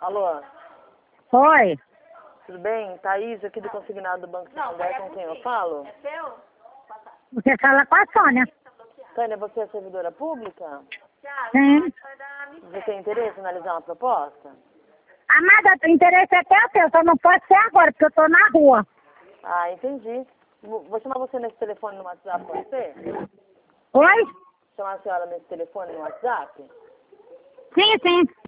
Alô, Oi. tudo bem? Thaís, aqui do Consignado do Banco Santander, com quem eu falo? Você fala com a Sônia. Tânia, você é servidora pública? Sim. Você tem interesse em analisar uma proposta? Amada, o interesse é até o teu, só não pode ser agora, porque eu tô na rua. Ah, entendi. Vou chamar você nesse telefone no WhatsApp, pode ser? Oi? Chamar a senhora nesse telefone no WhatsApp? Sim, sim.